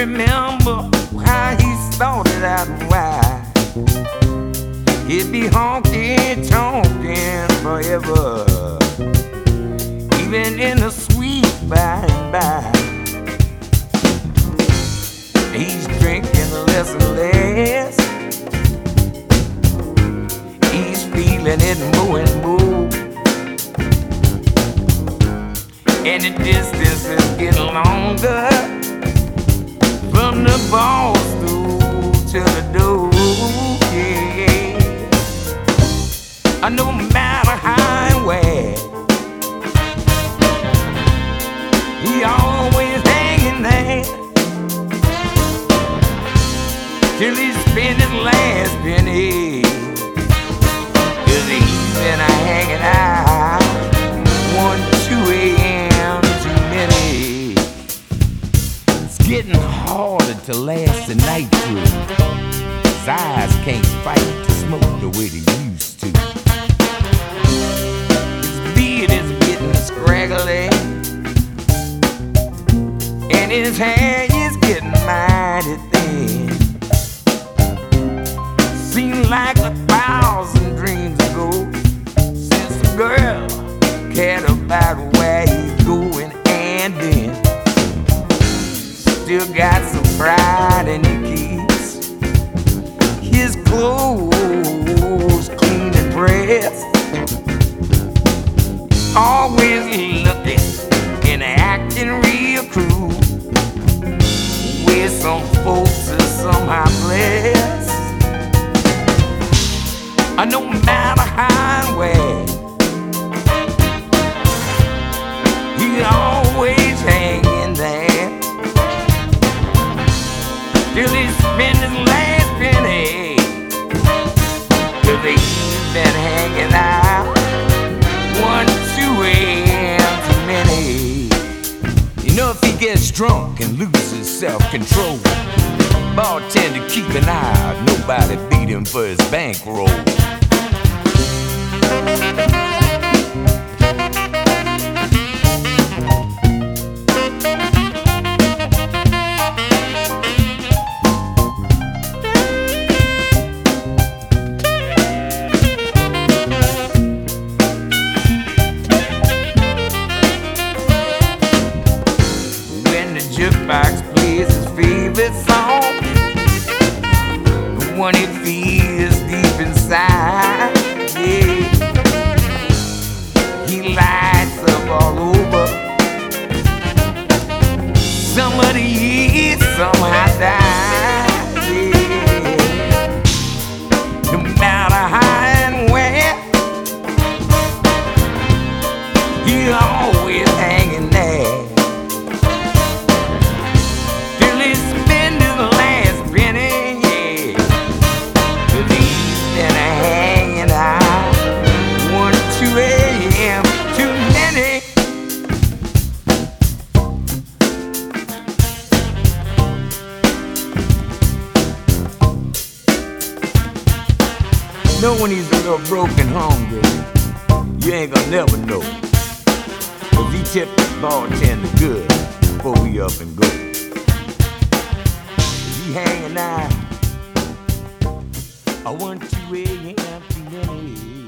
remember how he started out and why he'd be honky tonkin' forever, even in the sweet by and by. He's drinking less and less. He's feeling it more and more, and the distance is getting longer from the bar stool to the door. Yeah. No matter how and where, he always hanging there till he spent his last penny. 'Cause he's been hanging out 1, 2 a.m. too many. It's getting harder to last the night through. His eyes can't fight to smoke the way they used to. His beard is getting scraggly, and his hair is getting mighty thin. Seems like 1,000 dreams ago since the girl cared about where he's going, and then still got some pride and he keeps his clothes clean and pressed. Always looking and acting real cool, where some folks are somehow blessed. No matter how and where, he always hanging there till he spent his last penny. 'Cause he's been hanging out 1, 2 a.m. too many. You know, if he gets drunk and loses self-control, bartender keep an eye out, nobody beat him for his bankroll. When the jukebox plays his favorite song, the one he feels deep inside, yeah, he lights up all over. Somebody eats, somehow dies, yeah. No matter how and where, he always hanging there till he spend his last penny, yeah. 'Cause he's been hanging out 1, 2 a.m. too many. Know when he's a little broken hungry, you ain't gonna never know. 'Cause he tipped the bartender good before we up and go. He hanging out 1, 2 a.m. too many.